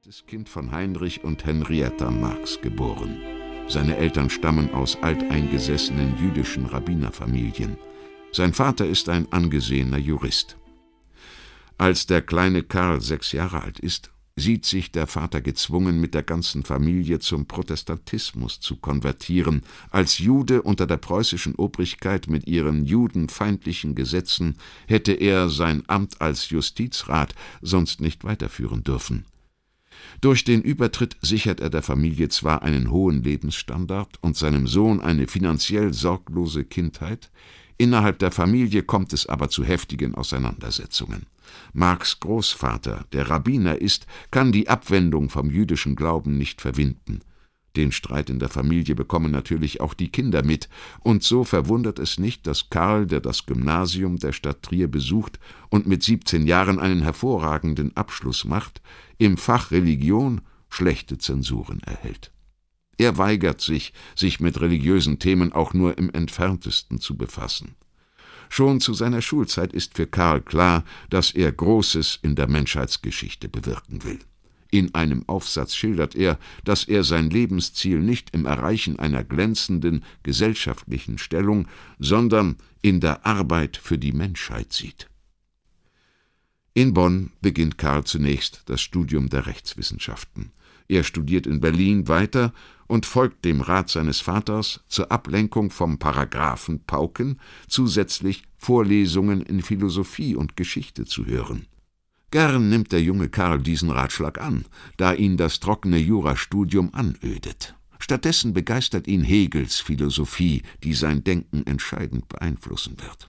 drittes Kind von Heinrich und Henrietta Marx geboren. Seine Eltern stammen aus alteingesessenen jüdischen Rabbinerfamilien. Sein Vater ist ein angesehener Jurist. Als der kleine Karl 6 Jahre alt ist, sieht sich der Vater gezwungen, mit der ganzen Familie zum Protestantismus zu konvertieren. Als Jude unter der preußischen Obrigkeit mit ihren judenfeindlichen Gesetzen hätte er sein Amt als Justizrat sonst nicht weiterführen dürfen. Durch den Übertritt sichert er der Familie zwar einen hohen Lebensstandard und seinem Sohn eine finanziell sorglose Kindheit, innerhalb der Familie kommt es aber zu heftigen Auseinandersetzungen. Marx' Großvater, der Rabbiner ist, kann die Abwendung vom jüdischen Glauben nicht verwinden. Den Streit in der Familie bekommen natürlich auch die Kinder mit, und so verwundert es nicht, dass Karl, der das Gymnasium der Stadt Trier besucht und mit 17 Jahren einen hervorragenden Abschluss macht, im Fach Religion schlechte Zensuren erhält. Er weigert sich mit religiösen Themen auch nur im Entferntesten zu befassen. Schon zu seiner Schulzeit ist für Karl klar, dass er Großes in der Menschheitsgeschichte bewirken will. In einem Aufsatz schildert er, dass er sein Lebensziel nicht im Erreichen einer glänzenden gesellschaftlichen Stellung, sondern in der Arbeit für die Menschheit sieht. In Bonn beginnt Karl zunächst das Studium der Rechtswissenschaften. Er studiert in Berlin weiter und folgt dem Rat seines Vaters, zur Ablenkung vom Paragraphenpauken zusätzlich Vorlesungen in Philosophie und Geschichte zu hören. Gern nimmt der junge Karl diesen Ratschlag an, da ihn das trockene Jurastudium anödet. Stattdessen begeistert ihn Hegels Philosophie, die sein Denken entscheidend beeinflussen wird.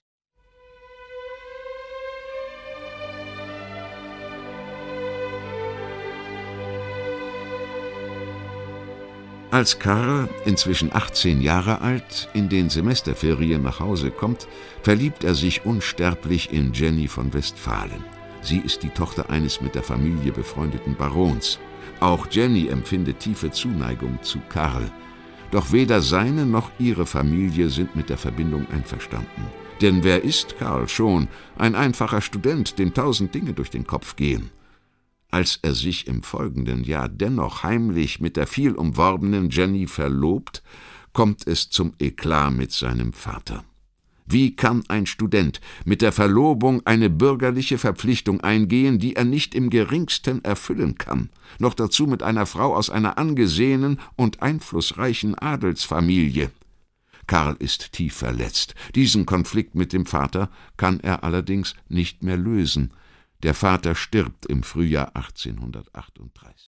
Als Karl, inzwischen 18 Jahre alt, in den Semesterferien nach Hause kommt, verliebt er sich unsterblich in Jenny von Westphalen. Sie ist die Tochter eines mit der Familie befreundeten Barons. Auch Jenny empfindet tiefe Zuneigung zu Karl. Doch weder seine noch ihre Familie sind mit der Verbindung einverstanden. Denn wer ist Karl schon? Ein einfacher Student, dem 1000 Dinge durch den Kopf gehen. Als er sich im folgenden Jahr dennoch heimlich mit der viel umworbenen Jenny verlobt, kommt es zum Eklat mit seinem Vater. Wie kann ein Student mit der Verlobung eine bürgerliche Verpflichtung eingehen, die er nicht im geringsten erfüllen kann, noch dazu mit einer Frau aus einer angesehenen und einflussreichen Adelsfamilie? Karl ist tief verletzt. Diesen Konflikt mit dem Vater kann er allerdings nicht mehr lösen. Der Vater stirbt im Frühjahr 1838.